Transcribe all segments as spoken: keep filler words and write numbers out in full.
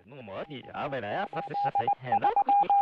のもにあめらやさせさせへな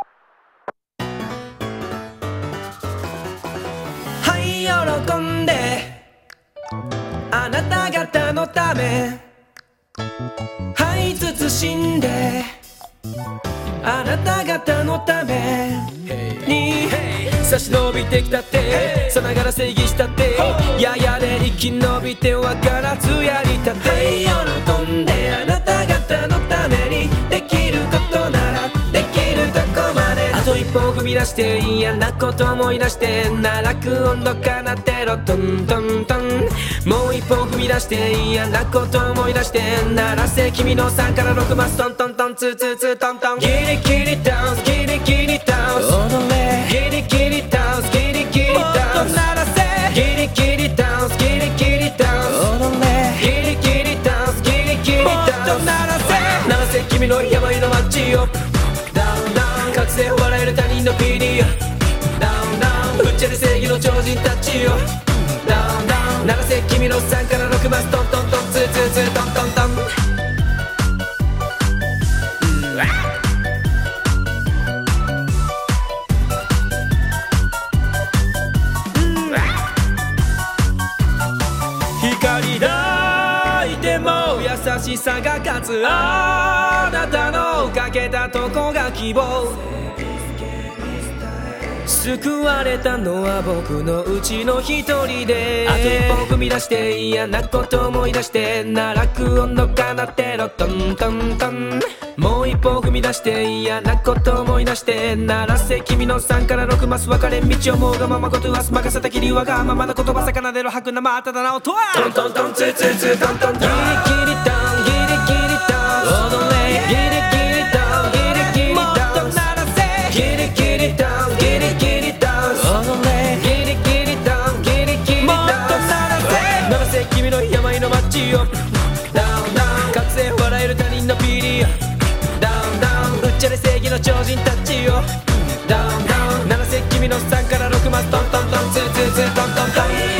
はい喜んであなた方のためはい慎んであなた方のために差し伸びてきたってさながら正義したってややで生き延びてわからずやりたって喜んであなた方のためにできることならできるとこまであと一歩踏み出して嫌なこと思い出して奈落温度かなってろトントントンもう一歩踏み出して嫌なこと思い出して鳴らせ君のさんからろくマストントントンツーツーツートントンギリギリダウンスギリギリダウンス踊れギリギリダウンスギリギリダウンスもっと鳴らせギリギリダウンスギリギリダウンス踊れギリギリダウンスギリギリダウンスもっと鳴らせ鳴らせ君の病の街をダウンダウン覚醒笑える他人の ピーディー ダウンダウンぶっちゃけ正義の超人たちよダウンダウン鳴らせ君のさんからろくマストントントンツーツーツートントントン光抱いても優しさが勝つあなたのかけたとこが希望救われたのは僕のうちの一人であと一歩踏み出して嫌なこと思い出して奈落温度かなってろトントントンもう一歩踏み出して嫌なこと思い出して鳴らせ君のさんからろくマス分かれ道をもうがままことはす任せたきりわがままな言葉魚でろ吐く生あただな音はトントントンツーツーツートントントンギリギリダウンギリギリダウン踊れギリギリダウンギリギリダウンもっと鳴らせギリギリダウンギリギリダウン踊れギリギリダウンギリギリダウンもっと鳴らせ鳴らせ君の病の街をダウンダウン覚醒笑える他人の ピーディーダウンダウンぶっちゃけ正義の超人たちよダウンダウン鳴らせ君のさんからろくマストントントンツーツーツートントントン